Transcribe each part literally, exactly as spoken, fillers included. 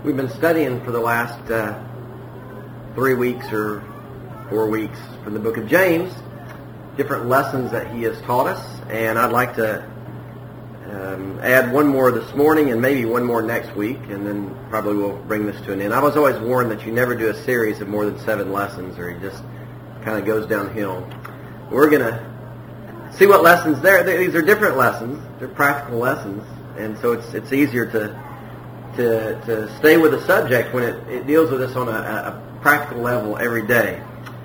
We've been studying for the last uh, three weeks or four weeks from the book of James, different lessons that he has taught us, and I'd like to um, add one more this morning and maybe one more next week, and then probably we'll bring this to an end. I was always warned that you never do a series of more than seven lessons, or it just kind of goes downhill. We're going to see what lessons there. These are different lessons. They're practical lessons, and so it's it's easier to to to stay with the subject when it, it deals with us on a, a practical level every day.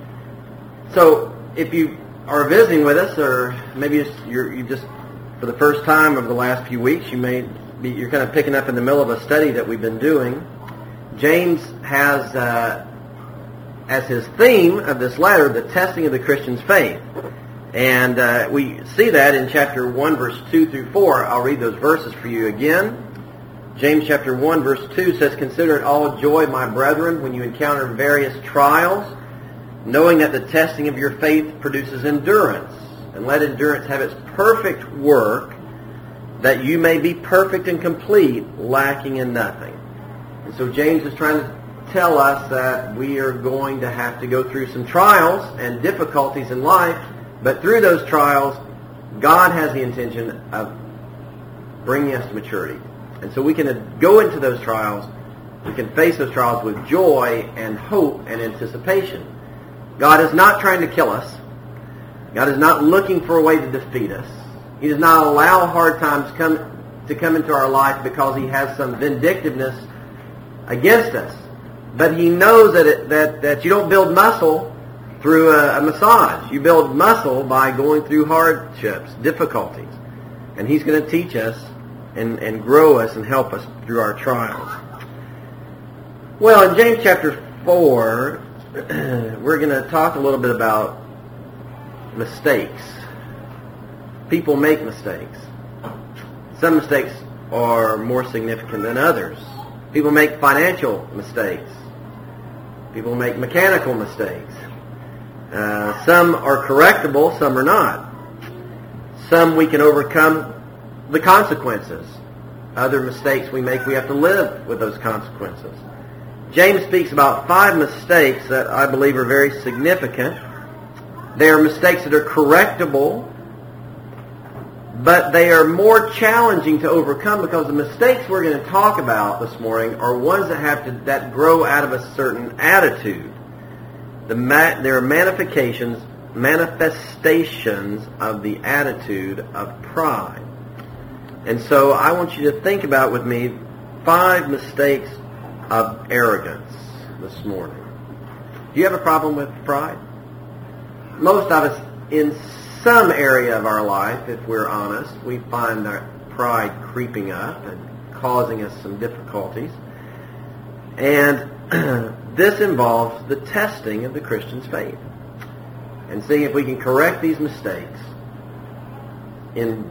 So if you are visiting with us, or maybe you're you just for the first time over the last few weeks, you may be you're kind of picking up in the middle of a study that we've been doing. James has uh, as his theme of this letter the testing of the Christian's faith. And uh, we see that in chapter one, verse two through four. I'll read those verses for you again. James chapter one, verse two says, "Consider it all joy, my brethren, when you encounter various trials, knowing that the testing of your faith produces endurance. And let endurance have its perfect work, that you may be perfect and complete, lacking in nothing." And so James is trying to tell us that we are going to have to go through some trials and difficulties in life. But through those trials, God has the intention of bringing us to maturity. And so we can go into those trials, we can face those trials with joy and hope and anticipation. God is not trying to kill us. God is not looking for a way to defeat us. He does not allow hard times come to come into our life because He has some vindictiveness against us. But He knows that it, that, that you don't build muscle through a, a massage. You build muscle by going through hardships, difficulties. And He's going to teach us and, and grow us and help us through our trials. Well, in James chapter four, we're going to talk a little bit about mistakes. People make mistakes. Some mistakes are more significant than others. People make financial mistakes. People make mechanical mistakes. Uh, some are correctable, some are not. Some we can overcome the consequences. Other mistakes we make, we have to live with those consequences. James speaks about five mistakes that I believe are very significant. They are mistakes that are correctable, but they are more challenging to overcome because the mistakes we're going to talk about this morning are ones that have to that grow out of a certain attitude. The ma- there are manifestations, manifestations of the attitude of pride. And so I want you to think about with me five mistakes of arrogance this morning. Do you have a problem with pride? Most of us, in some area of our life, if we're honest, we find that pride creeping up and causing us some difficulties. And this involves the testing of the Christian's faith and seeing if we can correct these mistakes in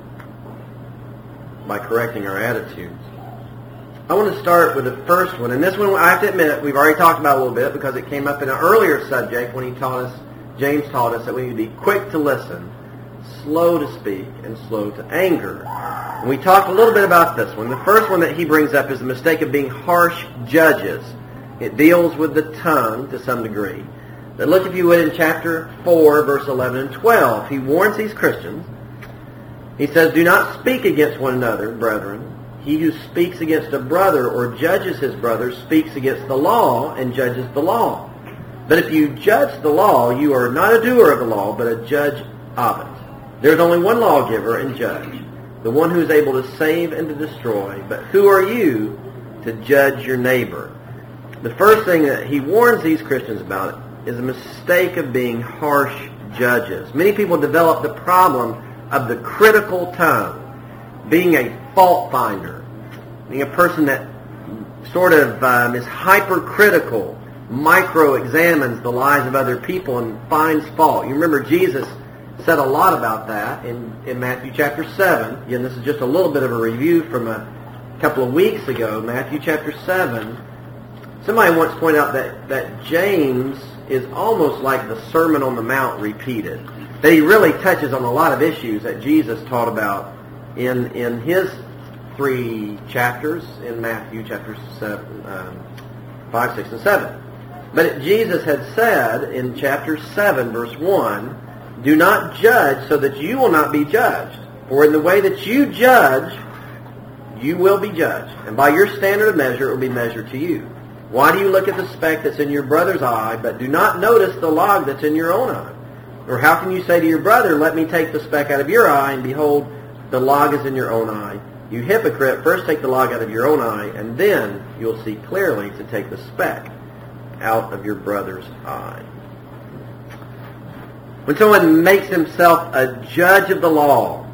by correcting our attitudes. I want to start with the first one, and this one I have to admit we've already talked about a little bit because it came up in an earlier subject when he taught us, James taught us that we need to be quick to listen, slow to speak, and slow to anger. And we talked a little bit about this one. The first one that he brings up is the mistake of being harsh judges. It deals with the tongue to some degree. But look, if you would, in chapter four, verse eleven and twelve. He warns these Christians. He says, "Do not speak against one another, brethren. He who speaks against a brother or judges his brother speaks against the law and judges the law. But if you judge the law, you are not a doer of the law, but a judge of it. There is only one lawgiver and judge, the one who is able to save and to destroy. But who are you to judge your neighbor?" The first thing that he warns these Christians about is a mistake of being harsh judges. Many people develop the problem of the critical tongue, being a fault finder, being a person that sort of um, is hypercritical, micro-examines the lives of other people and finds fault. You remember Jesus said a lot about that in, in Matthew chapter seven. Again, this is just a little bit of a review from a couple of weeks ago. Matthew chapter seven. Somebody once pointed out that, that James is almost like the Sermon on the Mount repeated. That he really touches on a lot of issues that Jesus taught about in, in his three chapters in Matthew, chapters seven, um, five, six, and seven. But Jesus had said in chapter seven, verse one, "Do not judge so that you will not be judged. For in the way that you judge, you will be judged. And by your standard of measure, it will be measured to you. Why do you look at the speck that's in your brother's eye, but do not notice the log that's in your own eye? Or how can you say to your brother, let me take the speck out of your eye, and behold, the log is in your own eye? You hypocrite, first take the log out of your own eye, and then you'll see clearly to take the speck out of your brother's eye." When someone makes himself a judge of the law,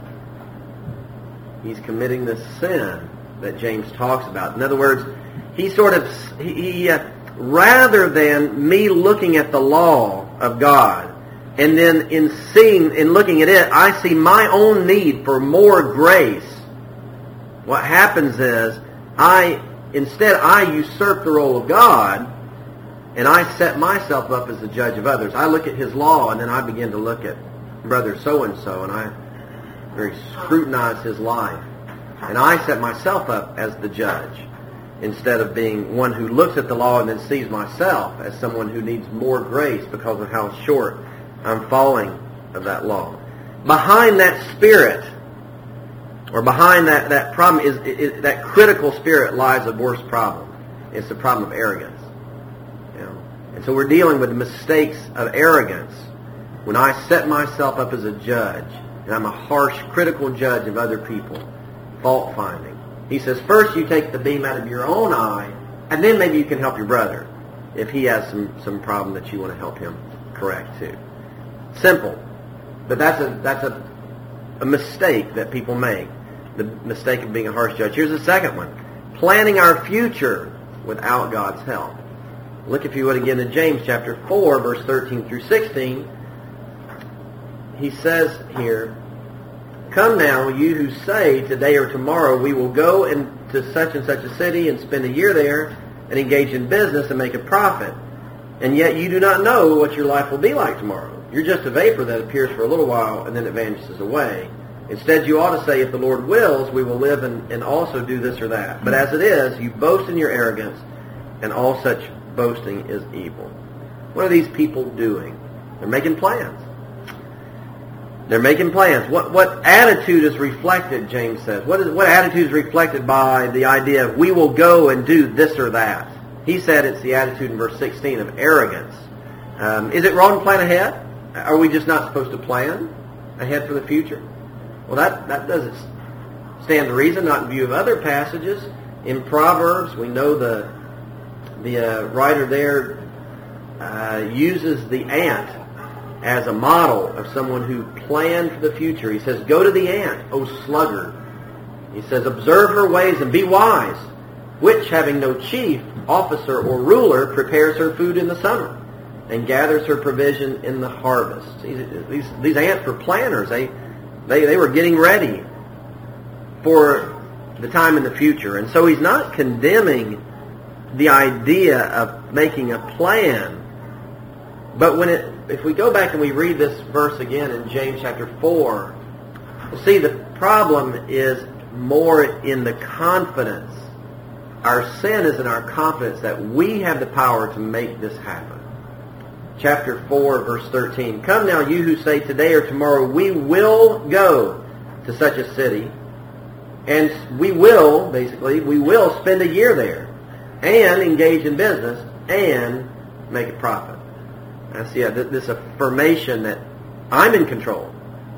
he's committing the sin that James talks about. In other words, he sort of, he, he uh, rather than me looking at the law of God, and then in seeing, in looking at it, I see my own need for more grace. What happens is, I instead I usurp the role of God, and I set myself up as the judge of others. I look at his law, and then I begin to look at brother so-and-so, and I very scrutinize his life. And I set myself up as the judge, instead of being one who looks at the law and then sees myself as someone who needs more grace because of how short I'm falling of that law. Behind that spirit, or behind that, that problem, is, is that critical spirit lies a worse problem. It's the problem of arrogance. You know? And so we're dealing with the mistakes of arrogance when I set myself up as a judge, and I'm a harsh, critical judge of other people. Fault finding. He says, first you take the beam out of your own eye, and then maybe you can help your brother if he has some, some problem that you want to help him correct too. Simple. But that's a that's a, a mistake that people make. The mistake of being a harsh judge. Here's the second one. Planning our future without God's help. Look, if you would, again in James chapter four, verse thirteen through sixteen. He says here, "Come now, you who say, today or tomorrow we will go into such and such a city and spend a year there and engage in business and make a profit. And yet you do not know what your life will be like tomorrow. You're just a vapor that appears for a little while and then it vanishes away. Instead, you ought to say, if the Lord wills, we will live and, and also do this or that. But as it is, you boast in your arrogance, and all such boasting is evil." What are these people doing? They're making plans. They're making plans. What what attitude is reflected, James says? What is what attitude is reflected by the idea of we will go and do this or that? He said it's the attitude in verse sixteen of arrogance. Um, is it wrong to plan ahead? Are we just not supposed to plan ahead for the future? Well, that, that doesn't stand to reason, not in view of other passages. In Proverbs, we know the, the uh, writer there uh, uses the ant as a model of someone who planned for the future. He says, "Go to the ant, O sluggard." He says, "Observe her ways and be wise, which, having no chief, officer, or ruler, prepares her food in the summer and gathers her provision in the harvest." These, these, these ants were planners. They, they, they were getting ready for the time in the future. And so he's not condemning the idea of making a plan. But when it, if we go back and we read this verse again in James chapter four, we'll see the problem is more in the confidence. Our sin is in our confidence that we have the power to make this happen. Chapter four, verse thirteen. "Come now, you who say today or tomorrow we will go to such a city, and we will, basically, we will spend a year there, and engage in business, and make a profit." That's yeah, this affirmation that I'm in control.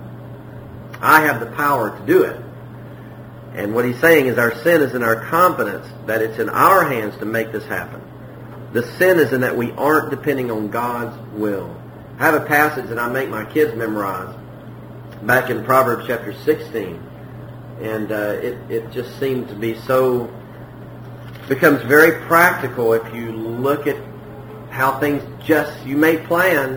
I have the power to do it. And what he's saying is our sin is in our confidence that it's in our hands to make this happen. The sin is in that we aren't depending on God's will. I have a passage that I make my kids memorize back in Proverbs chapter sixteen. And uh, it, it just seemed to be so, becomes very practical if you look at how things just, you make plans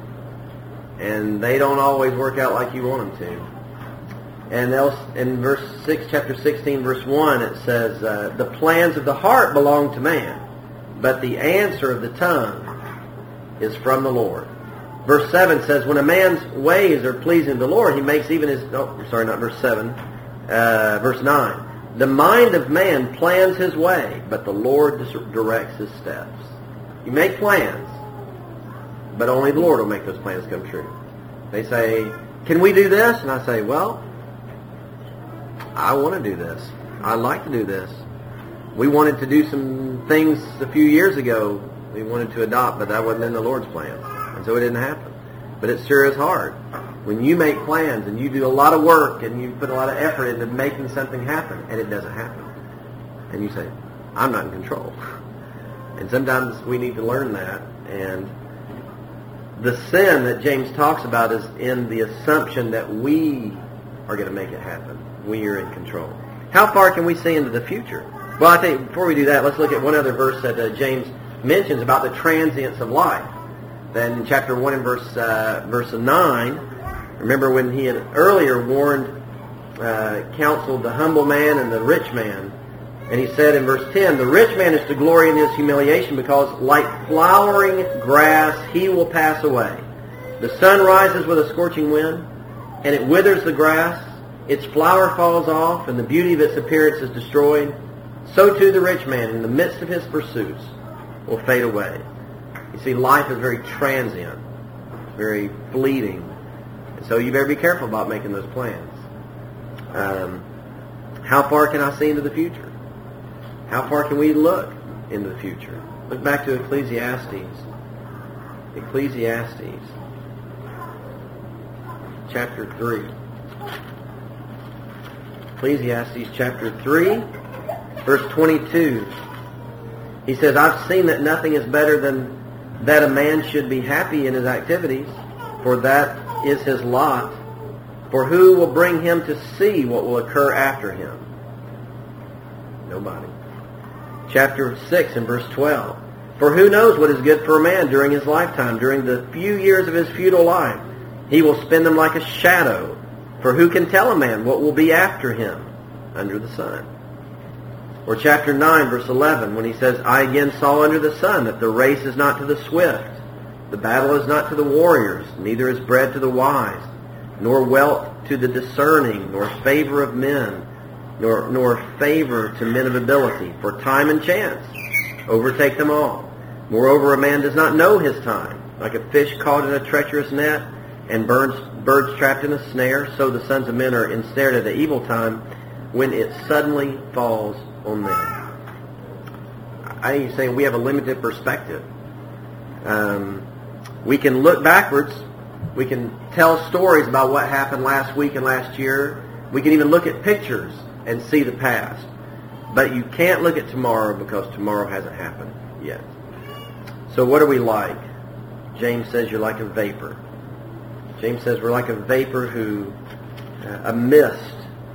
and they don't always work out like you want them to. And else, in verse six, chapter sixteen, verse one, it says, uh, "The plans of the heart belong to man, but the answer of the tongue is from the Lord." Verse seven says, "When a man's ways are pleasing to the Lord, he makes even his..." Oh, sorry, not verse seven. Uh, verse nine. The mind of man plans his way, but the Lord directs his steps. You make plans, but only the Lord will make those plans come true. They say, can we do this? And I say, well, I want to do this. I'd like to do this. We wanted to do some things a few years ago. We wanted to adopt, but that wasn't in the Lord's plan. And so it didn't happen. But it sure is hard. When you make plans and you do a lot of work and you put a lot of effort into making something happen and it doesn't happen. And you say, I'm not in control. And sometimes we need to learn that. And the sin that James talks about is in the assumption that we are going to make it happen. We are in control. How far can we see into the future? Well, I think before we do that, let's look at one other verse that uh, James mentions about the transience of life. Then in chapter one and verse uh, verse nine, remember when he had earlier warned, uh, counseled the humble man and the rich man. And he said in verse ten, the rich man is to glory in his humiliation because like flowering grass he will pass away. The sun rises with a scorching wind, and it withers the grass. Its flower falls off, and the beauty of its appearance is destroyed. So too the rich man, in the midst of his pursuits, will fade away. You see, life is very transient. It's very fleeting. And so you better be careful about making those plans. Um, how far can I see into the future? How far can we look into the future? Look back to Ecclesiastes. Ecclesiastes, chapter three. Ecclesiastes chapter three, verse twenty-two. He says, I've seen that nothing is better than that a man should be happy in his activities, for that is his lot. For who will bring him to see what will occur after him? Nobody. Chapter six and verse twelve. For who knows what is good for a man during his lifetime, during the few years of his futile life? He will spend them like a shadow. For who can tell a man what will be after him under the sun? Or chapter nine, verse eleven, when he says, I again saw under the sun that the race is not to the swift, the battle is not to the warriors, neither is bread to the wise, nor wealth to the discerning, nor favor of men, nor, nor favor to men of ability. For time and chance overtake them all. Moreover, a man does not know his time. Like a fish caught in a treacherous net, and birds, birds trapped in a snare, so the sons of men are ensnared at the evil time, when it suddenly falls on them. I think he's saying we have a limited perspective. Um, we can look backwards. We can tell stories about what happened last week and last year. We can even look at pictures and see the past. But you can't look at tomorrow because tomorrow hasn't happened yet. So what are we like? James says you're like a vapor. James says we're like a vapor who, uh, a mist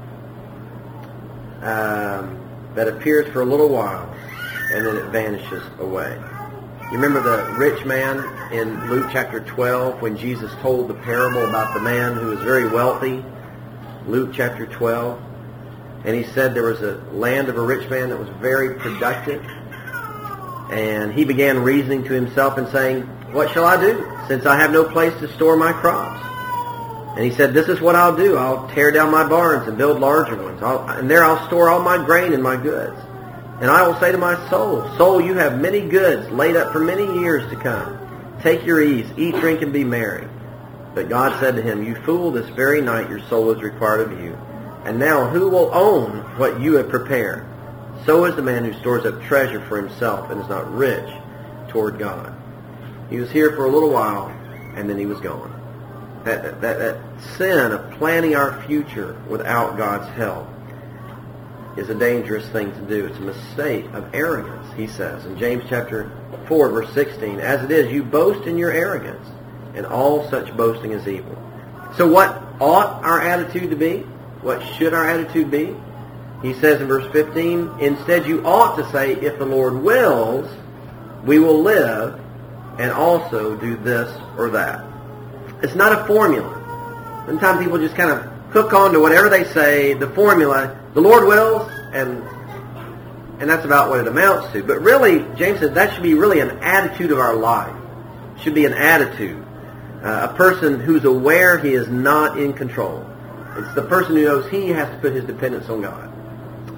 um, that appears for a little while and then it vanishes away. You remember the rich man in Luke chapter twelve when Jesus told the parable about the man who was very wealthy? Luke chapter twelve. And he said there was a land of a rich man that was very productive. And he began reasoning to himself and saying, what shall I do, since I have no place to store my crops? And he said, this is what I'll do. I'll tear down my barns and build larger ones. I'll, and there I'll store all my grain and my goods. And I will say to my soul, soul, you have many goods laid up for many years to come. Take your ease, eat, drink, and be merry. But God said to him, you fool, this very night your soul is required of you. And now who will own what you have prepared? So is the man who stores up treasure for himself and is not rich toward God. He was here for a little while, and then he was gone. That, that, that sin of planning our future without God's help is a dangerous thing to do. It's a mistake of arrogance, he says in James chapter four, verse sixteen. As it is, you boast in your arrogance, and all such boasting is evil. So what ought our attitude to be? What should our attitude be? He says in verse fifteen, instead you ought to say, if the Lord wills, we will live and also do this or that. It's not a formula. Sometimes people just kind of hook on to whatever they say, the formula, the Lord wills, and and that's about what it amounts to. But really, James says that should be really an attitude of our life. It should be an attitude. Uh, a person who's aware he is not in control. It's the person who knows he has to put his dependence on God.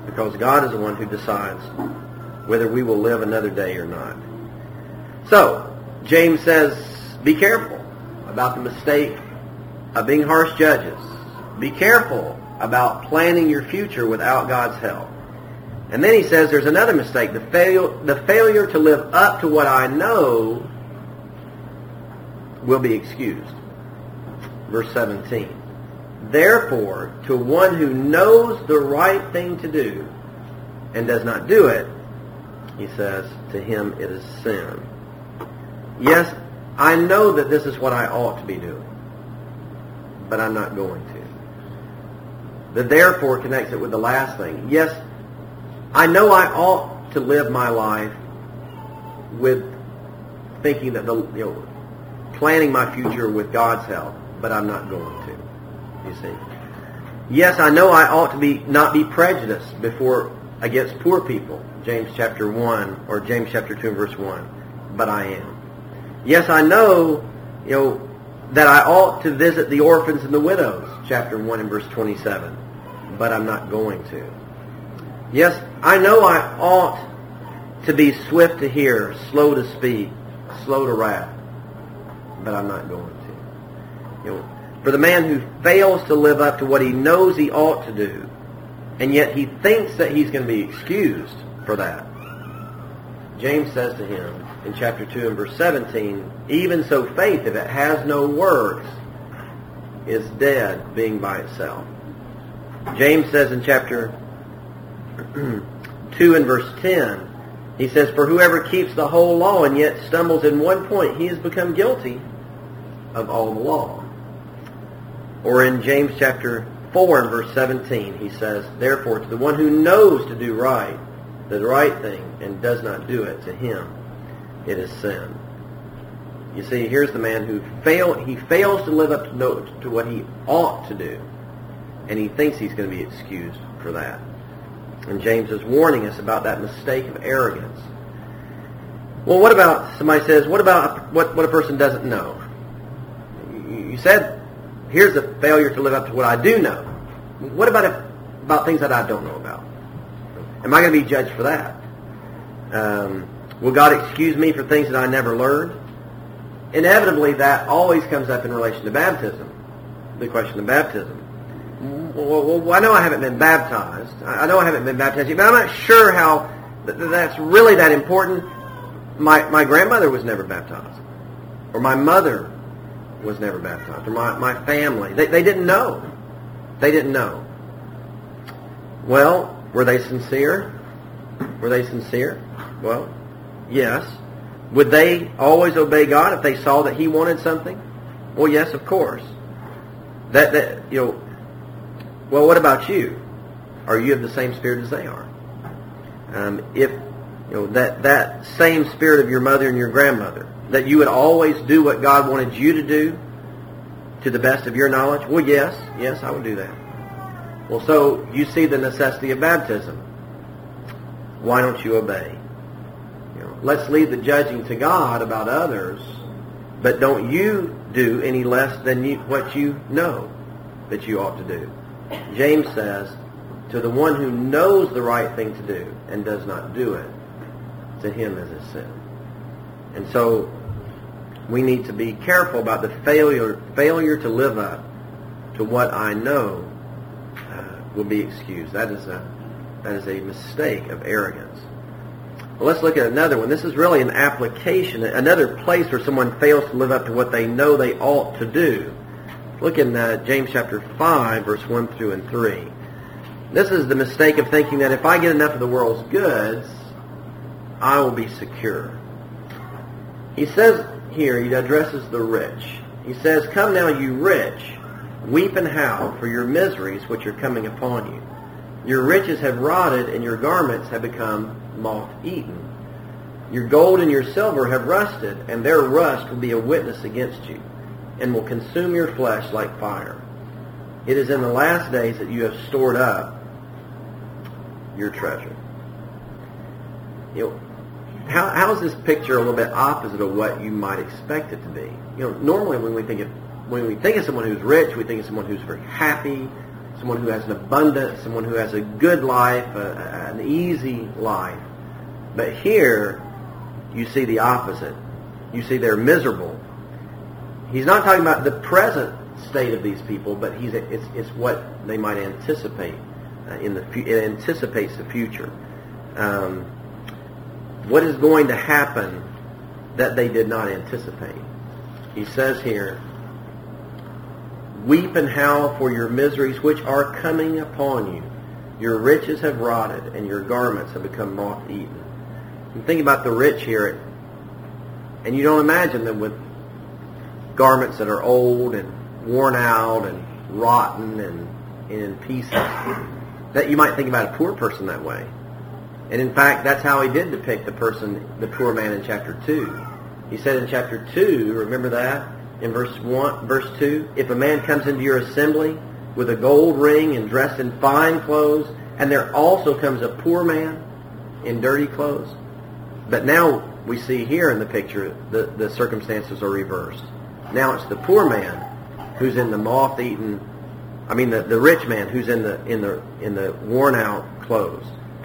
because God is the one who decides whether we will live another day or not. So, James says, be careful about the mistake of being harsh judges. Be careful about planning your future without God's help. And then he says there's another mistake, the, fail, the failure to live up to what I know will be excused. Verse seventeen. Therefore, to one who knows the right thing to do and does not do it, he says, to him it is sin. Yes, I know that this is what I ought to be doing, but I'm not going to. The therefore connects it with the last thing. Yes, I know I ought to live my life with thinking that the, you know, planning my future with God's help, but I'm not going to. You see. Yes, I know I ought to be not be prejudiced before against poor people, James chapter one or James chapter two and verse one, but I am. Yes, I know, you know, that I ought to visit the orphans and the widows, chapter one and verse twenty-seven, but I'm not going to. Yes, I know I ought to be swift to hear, slow to speak, slow to wrath, but I'm not going to. You know, for the man who fails to live up to what he knows he ought to do, and yet he thinks that he's going to be excused for that, James says to him in chapter two and verse seventeen, even so faith, if it has no works, is dead, being by itself. James says in chapter two and verse ten, he says, for whoever keeps the whole law and yet stumbles in one point, he has become guilty of all the law. Or in James chapter four and verse seventeen, he says, therefore, to the one who knows to do right, the right thing, and does not do it, to him it is sin. You see, here's the man who fail, he fails to live up to, know, to what he ought to do, and he thinks he's going to be excused for that. And James is warning us about that mistake of arrogance. Well, what about, somebody says, what about what, what a person doesn't know? You said, here's a failure to live up to what I do know. What about if, about things that I don't know about? Am I going to be judged for that? Um, will God excuse me for things that I never learned? Inevitably, that always comes up in relation to baptism, the question of baptism. Well, well, I know I haven't been baptized. I know I haven't been baptized yet, but I'm not sure how th- that's really that important. My my grandmother was never baptized, or my mother was never baptized, or my, my family. They, they didn't know. They didn't know. Well, were they sincere? Were they sincere? Well, yes. Would they always obey God if they saw that He wanted something? Well, yes, of course. That that you know. Well, what about you? Are you of the same spirit as they are? Um, if you know that that same spirit of your mother and your grandmother, that you would always do what God wanted you to do to the best of your knowledge? Well, yes, yes, I would do that. Well, so you see the necessity of baptism. Why don't you obey? You know, let's leave the judging to God about others, but don't you do any less than you, what you know that you ought to do. James says, to the one who knows the right thing to do and does not do it, to him is a sin. And so we need to be careful about the failure failure to live up to what I know uh, will be excused. That is a that is a mistake of arrogance. Well, let's look at another one. This is really an application, another place where someone fails to live up to what they know they ought to do. Look in uh, James chapter five, verse one through and three. This is the mistake of thinking that if I get enough of the world's goods, I will be secure. He says here, he addresses the rich. He says, come now, you rich, weep and howl for your miseries which are coming upon you. Your riches have rotted, and your garments have become moth-eaten. Your gold and your silver have rusted, and their rust will be a witness against you, and will consume your flesh like fire. It is in the last days that you have stored up your treasure. You know, how how is this picture a little bit opposite of what you might expect it to be? You know, normally when we think of when we think of someone who's rich, we think of someone who's very happy, someone who has an abundance, someone who has a good life, a, an easy life. But here, you see the opposite. You see they're miserable. He's not talking about the present state of these people, but he's it's it's what they might anticipate uh, in the it anticipates the future. Um, what is going to happen that they did not anticipate? He says here, "Weep and howl for your miseries which are coming upon you. Your riches have rotted, and your garments have become moth-eaten." You think about the rich here, and you don't imagine them with garments that are old and worn out and rotten and, and in pieces. That you might think about a poor person that way. And in fact, that's how he did depict the person, the poor man in chapter two. He said in chapter two, remember that? In verse one, verse two, "If a man comes into your assembly with a gold ring and dressed in fine clothes, and there also comes a poor man in dirty clothes." But now we see here in the picture, the, the circumstances are reversed. Now it's the poor man who's in the moth-eaten, I mean the, the rich man who's in the in the in the worn-out clothes.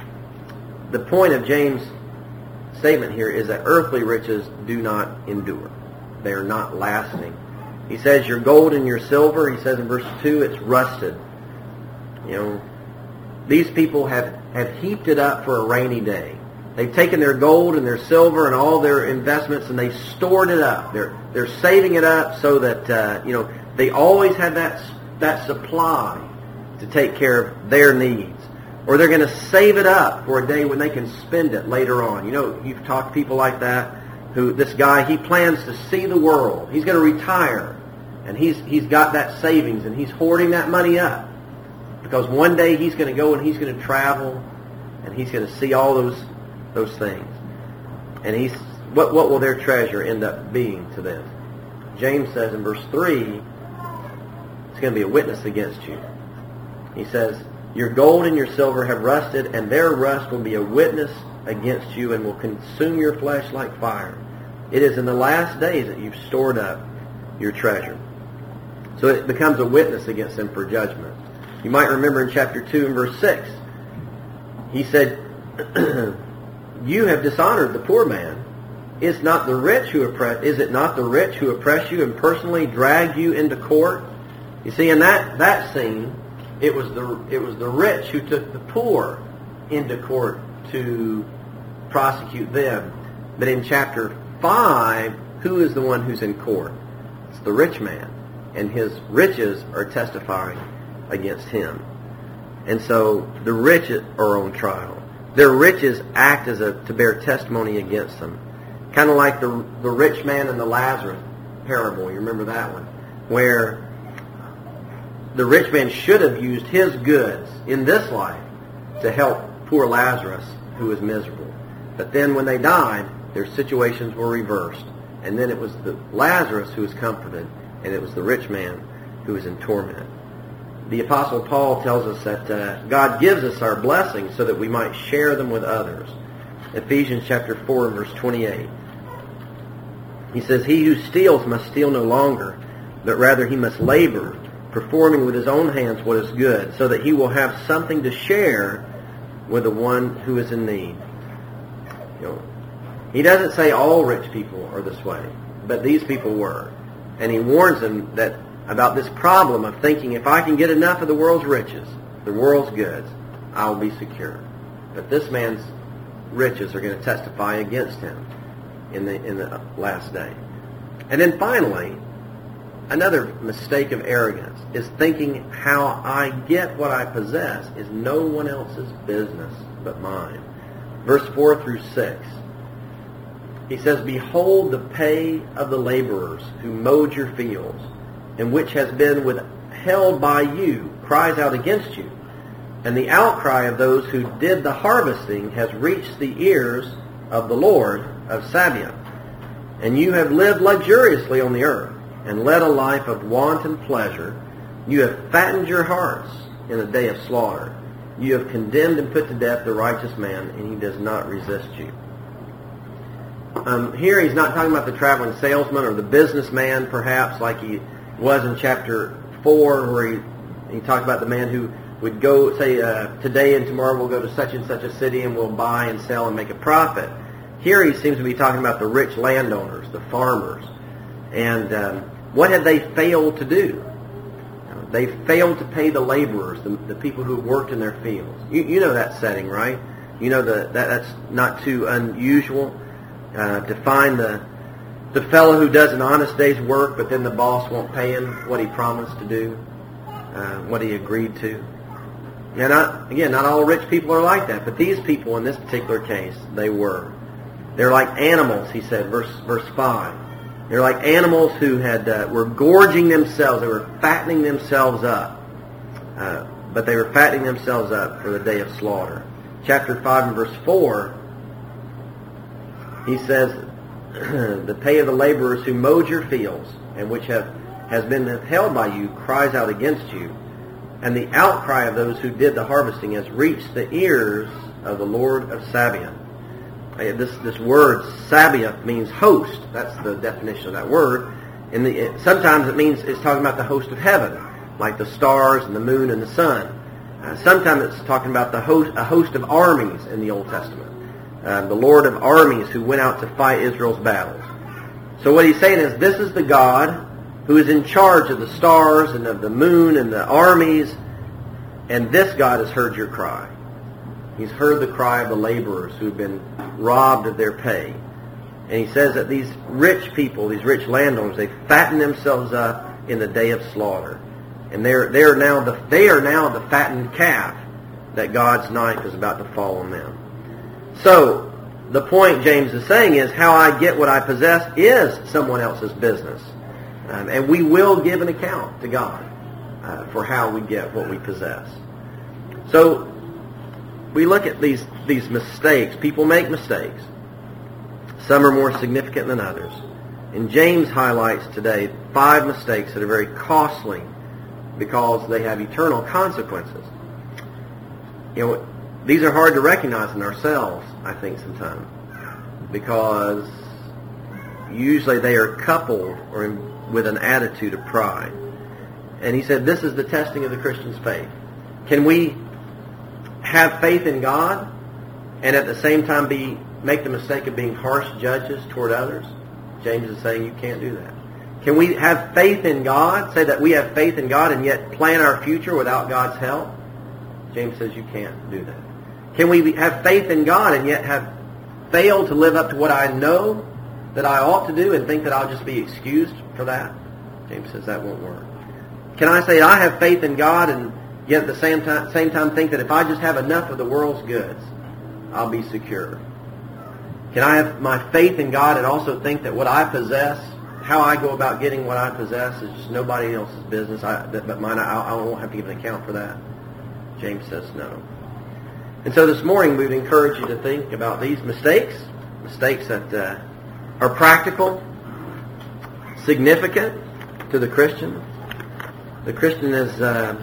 The point of James' statement here is that earthly riches do not endure. They are not lasting. He says your gold and your silver, he says in verse two, it's rusted. You know, these people have, have heaped it up for a rainy day. They've taken their gold and their silver and all their investments and they stored it up. They're they're saving it up so that uh, you know they always have that that supply to take care of their needs. Or they're going to save it up for a day when they can spend it later on. You know, you've talked to people like that. Who this guy he plans to see the world. He's going to retire, and he's he's got that savings and he's hoarding that money up because one day he's going to go and he's going to travel and he's going to see all those. Those things. And he's what what will their treasure end up being to them? James says in verse three, it's going to be a witness against you. He says, your gold and your silver have rusted, and their rust will be a witness against you and will consume your flesh like fire. It is in the last days that you've stored up your treasure. So it becomes a witness against them for judgment. You might remember in chapter two and verse six, he said, you have dishonored the poor man. Is not the rich who oppress? Is it not the rich who oppress you and personally drag you into court? You see, in that, that scene, it was the it was the rich who took the poor into court to prosecute them. But in chapter five, who is the one who's in court? It's the rich man, and his riches are testifying against him. And so the rich are on trial. Their riches act as a to bear testimony against them. Kind of like the the rich man and the Lazarus parable. You remember that one? Where the rich man should have used his goods in this life to help poor Lazarus, who was miserable. But then when they died, their situations were reversed. And then it was the Lazarus who was comforted, and it was the rich man who was in torment. The Apostle Paul tells us that uh, God gives us our blessings so that we might share them with others. Ephesians chapter four and verse twenty-eight. He says, he who steals must steal no longer, but rather he must labor, performing with his own hands what is good, so that he will have something to share with the one who is in need. You know, he doesn't say all rich people are this way, but these people were. And he warns them that about this problem of thinking, if I can get enough of the world's riches, the world's goods, I will be secure. But this man's riches are going to testify against him in the in the last day. And then finally, another mistake of arrogance is thinking how I get what I possess is no one else's business but mine. Verse four through six. He says, behold the pay of the laborers who mowed your fields, and which has been withheld by you, cries out against you. And the outcry of those who did the harvesting has reached the ears of the Lord of Sabaoth. And you have lived luxuriously on the earth, and led a life of wanton pleasure. You have fattened your hearts in the day of slaughter. You have condemned and put to death the righteous man, and he does not resist you. Um, here he's not talking about the traveling salesman or the businessman, perhaps, like he was in chapter four, where he he talked about the man who would go, say, uh, today and tomorrow we'll go to such and such a city and we'll buy and sell and make a profit. Here he seems to be talking about the rich landowners, the farmers. And um, what had they failed to do? They failed to pay the laborers, the, the people who worked in their fields. You, you know that setting, right? You know the, that that's not too unusual uh, to find the the fellow who does an honest day's work, but then the boss won't pay him what he promised to do, uh, what he agreed to. And not, again, not all rich people are like that, but these people in this particular case, they were. They're like animals, he said, verse verse five. They're like animals who had uh, were gorging themselves. They were fattening themselves up. Uh, but they were fattening themselves up for the day of slaughter. Chapter five and verse four, he says, the pay of the laborers who mowed your fields and which have has been withheld by you cries out against you. And the outcry of those who did the harvesting has reached the ears of the Lord of Sabaoth. This this word Sabaoth means host. That's the definition of that word. In the it, sometimes it means it's talking about the host of heaven, like the stars and the moon and the sun. Uh, sometimes it's talking about the host a host of armies in the Old Testament, uh, the Lord of armies who went out to fight Israel's battles. So what he's saying is, this is the God who is in charge of the stars and of the moon and the armies, and this God has heard your cry. He's heard the cry of the laborers who've been robbed of their pay. And he says that these rich people, these rich landowners, they fatten themselves up in the day of slaughter. And they're, they're now the, they are now the fattened calf that God's knife is about to fall on them. So, the point James is saying is, how I get what I possess is someone else's business. Um, and we will give an account to God uh, for how we get what we possess. So, we look at these, these mistakes. People make mistakes. Some are more significant than others. And James highlights today five mistakes that are very costly because they have eternal consequences. You know, these are hard to recognize in ourselves, I think, sometimes, because usually they are coupled or in, with an attitude of pride. And he said, this is the testing of the Christian's faith. Can we have faith in God and at the same time be make the mistake of being harsh judges toward others? James is saying you can't do that. Can we have faith in God, say that we have faith in God and yet plan our future without God's help? James says you can't do that. Can we have faith in God and yet have failed to live up to what I know that I ought to do and think that I'll just be excused for that? James says that won't work. Can I say I have faith in God and yet at the same time, same time think that if I just have enough of the world's goods, I'll be secure? Can I have my faith in God and also think that what I possess, how I go about getting what I possess, is just nobody else's business, I, but mine, I, I won't have to give an account for that? James says no. And so this morning we would encourage you to think about these mistakes, mistakes that uh, are practical, significant to the Christian. The Christian is uh,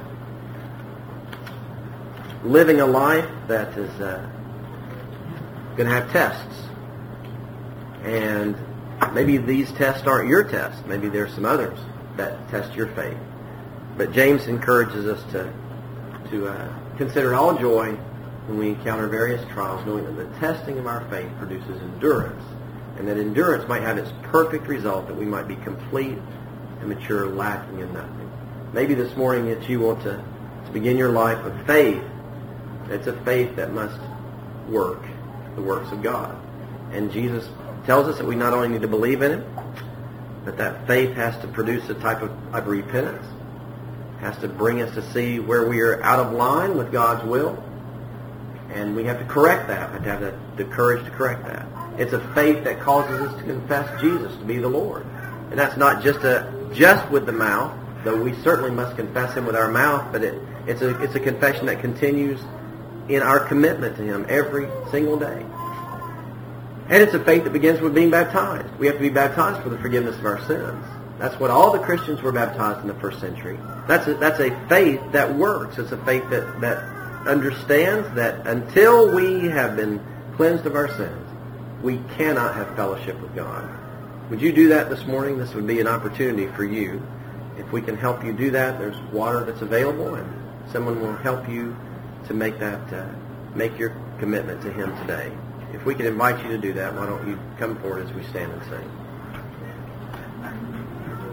living a life that is uh, going to have tests. And maybe these tests aren't your tests. Maybe there's some others that test your faith. But James encourages us to, to uh, consider all joy when we encounter various trials, knowing that the testing of our faith produces endurance, and that endurance might have its perfect result, that we might be complete and mature, lacking in nothing. Maybe this morning that you want to, to begin your life with faith. It's a faith that must work the works of God. And Jesus tells us that we not only need to believe in Him, but that faith has to produce a type of, of repentance, has to bring us to see where we are out of line with God's will, and we have to correct that. We have to have the, the courage to correct that. It's a faith that causes us to confess Jesus to be the Lord. And that's not just a just with the mouth, though we certainly must confess Him with our mouth, but it, it's a it's a confession that continues in our commitment to Him every single day. And it's a faith that begins with being baptized. We have to be baptized for the forgiveness of our sins. That's what all the Christians were baptized in the first century. That's a, that's a faith that works. It's a faith that, that understands that until we have been cleansed of our sins, we cannot have fellowship with God. Would you do that this morning? This would be an opportunity for you. if we can help you do that, there's water that's available, and someone will help you to make that, uh, make your commitment to Him today. If we can invite you to do that, why don't you come forward as we stand and sing.